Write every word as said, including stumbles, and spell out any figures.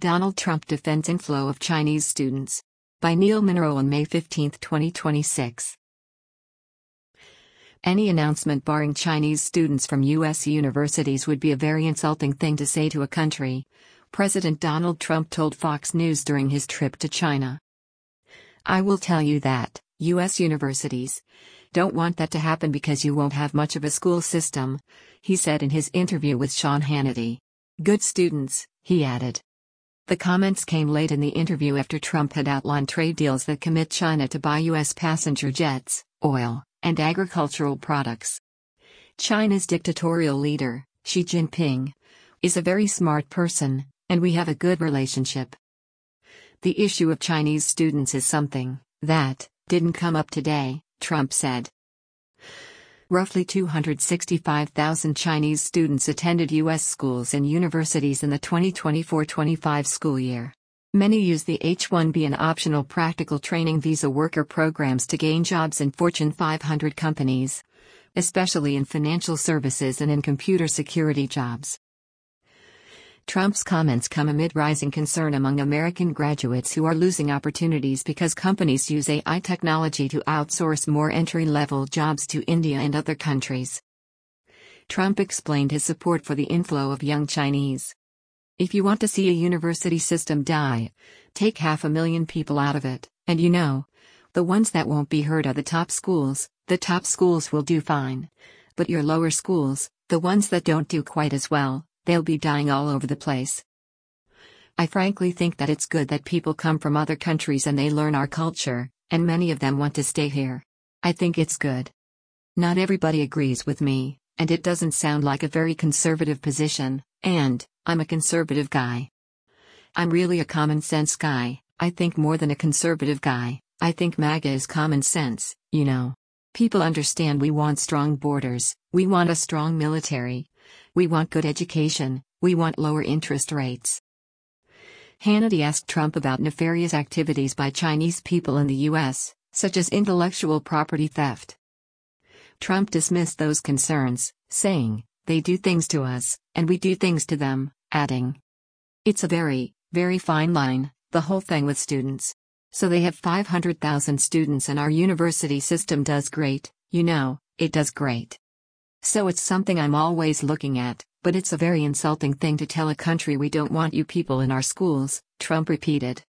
Donald Trump defends inflow of Chinese students. By Neil Monroe on May fifteenth, twenty twenty-six. Any announcement barring Chinese students from U S universities would be a very insulting thing to say to a country, President Donald Trump told Fox News during his trip to China. I will tell you that, U S universities don't want that to happen because you won't have much of a school system, he said in his interview with Sean Hannity. Good students, he added. The comments came late in the interview after Trump had outlined trade deals that commit China to buy U S passenger jets, oil, and agricultural products. China's dictatorial leader, Xi Jinping, is a very smart person, and we have a good relationship. The issue of Chinese students is something that didn't come up today, Trump said. Roughly two hundred sixty-five thousand Chinese students attended U S schools and universities in the twenty twenty-four twenty-five school year. Many use the H one B and optional practical training visa worker programs to gain jobs in Fortune five hundred companies, especially in financial services and in computer security jobs. Trump's comments come amid rising concern among American graduates who are losing opportunities because companies use A I technology to outsource more entry-level jobs to India and other countries. Trump explained his support for the inflow of young Chinese. If you want to see a university system die, take half a million people out of it, and you know, the ones that won't be hurt are the top schools. The top schools will do fine. But your lower schools, the ones that don't do quite as well, they'll be dying all over the place. I frankly think that it's good that people come from other countries and they learn our culture, and many of them want to stay here. I think it's good. Not everybody agrees with me, and it doesn't sound like a very conservative position, and I'm a conservative guy. I'm really a common sense guy. I think more than a conservative guy. I think MAGA is common sense, you know. People understand we want strong borders, we want a strong military, we want good education, we want lower interest rates. Hannity asked Trump about nefarious activities by Chinese people in the U S, such as intellectual property theft. Trump dismissed those concerns, saying, "They do things to us, and we do things to them," adding, "It's a very, very fine line, the whole thing with students. So they have five hundred thousand students and our university system does great, you know, it does great. So it's something I'm always looking at, but it's a very insulting thing to tell a country we don't want you people in our schools," Trump repeated.